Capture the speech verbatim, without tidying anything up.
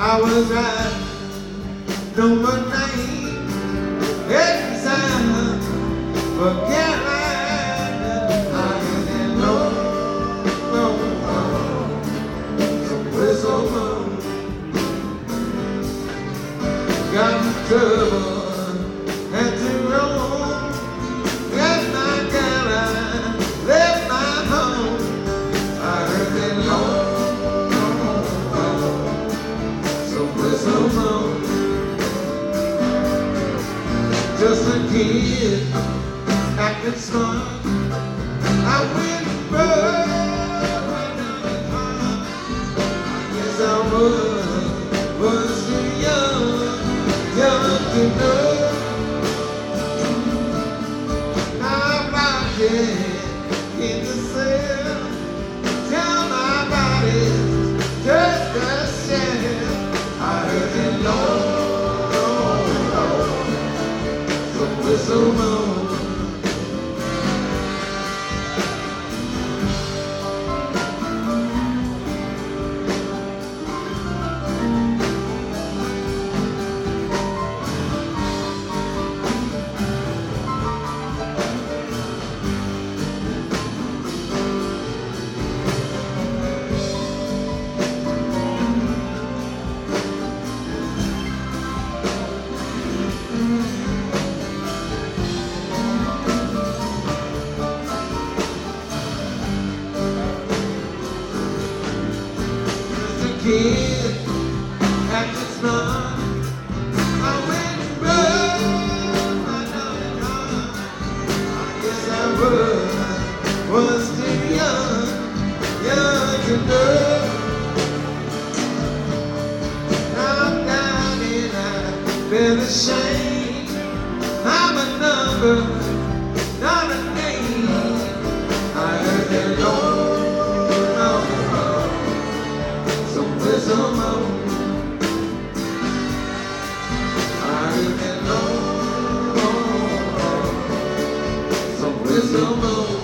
I was riding number nine, heading south for Carolina. I didn't know, no, no, somewhere so long. Got in trouble, had to roam, left my Carolina, left my home. I heard that long, somewhere so long. Just a kid, acting smart. I went broke when I was hard. I guess I was, was too young, young to know. My body in the cell, tell my body's just a shell. I heard it long. So long. Kid, acting smart. I went and broke my darling heart. I guess I was, was too young, young to know. I'm down and I feel ashamed. I'm a number, not a name. I heard that Lord. So long, I've been long, so long.